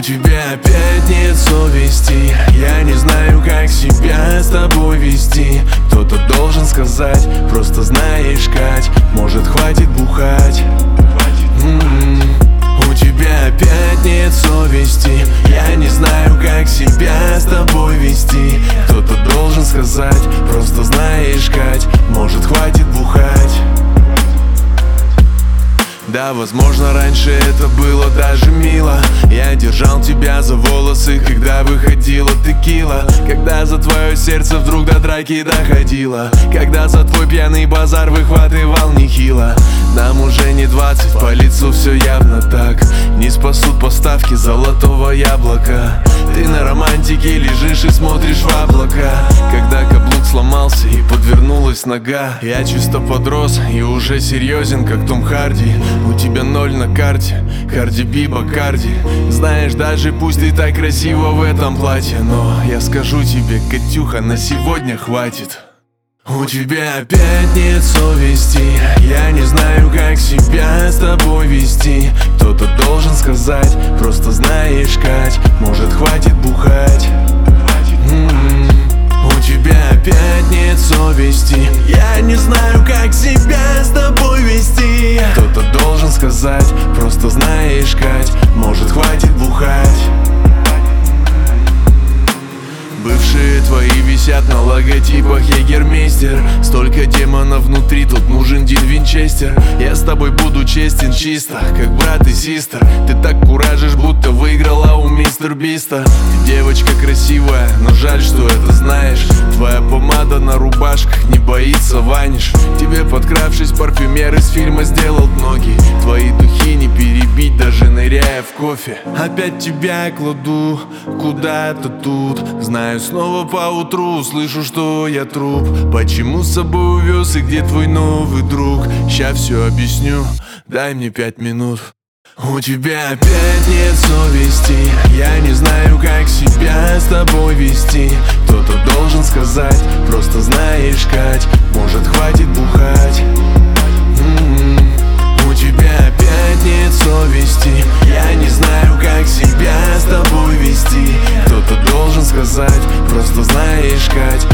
тебя опять нет совести. Я не знаю, как себя с тобой вести. Кто-то должен сказать, просто знаешь, Кать, может, хватит бухать. У тебя опять нет совести. Я не знаю, как себя с тобой вести. Кто-то должен сказать, просто знаешь, Кать, может, хватит бухать. Да, возможно, раньше это было даже мило. Я держал тебя за волосы, когда выходила текила. Когда за твое сердце вдруг до драки доходило. Когда за твой пьяный базар выхватывал нехило. Нам уже не 20, по лицу все явно так. Не спасут поставки золотого яблока. Ты на романтике лежишь и смотришь в облака. Когда каблук сломался и подвернулась нога. Я чисто подрос и уже серьезен, как Том Харди. У тебя 0 на карте, Карди Би, Бакарди. Знаешь, даже пусть ты так красива в этом платье, но я скажу тебе, Катюха, на сегодня хватит. У тебя опять нет совести. Я не знаю, как себя с тобой вести. Кто-то должен сказать, просто знаешь, Кать, может, хватит бухать. У тебя опять нет совести. Я не знаю, как себя с тобой вести. Кто-то должен сказать, просто знаешь, Кать, может, хватит бухать. Бывшие твои висят на логотипах Егермейстер. Столько демонов внутри, тут нужен Дин Винчестер. Я с тобой буду честен чисто, как брат и сестра. Ты так куражишь, будто выиграла у мистер Биста. Ты девочка красивая, но жаль, что это знаешь. Твоя помада на рубашках не боится ваниш. Тебе, подкравшись, парфюмер из фильма сделал ноги. Твои духи не перебить, даже ныряя в кофе. Опять тебя кладу куда-то тут. Знаю, снова поутру слышу, что я труп. Почему с собой увез и где твой новый друг? Ща все объясню, дай мне 5 минут. У тебя опять нет совести. Я не знаю, как себя с тобой вести. Кто-то должен сказать, просто знаешь, Кать, может, хватит бухать. У тебя опять нет совести. Я не знаю, как себя с тобой вести. Кто-то должен сказать, просто знаешь, Кать,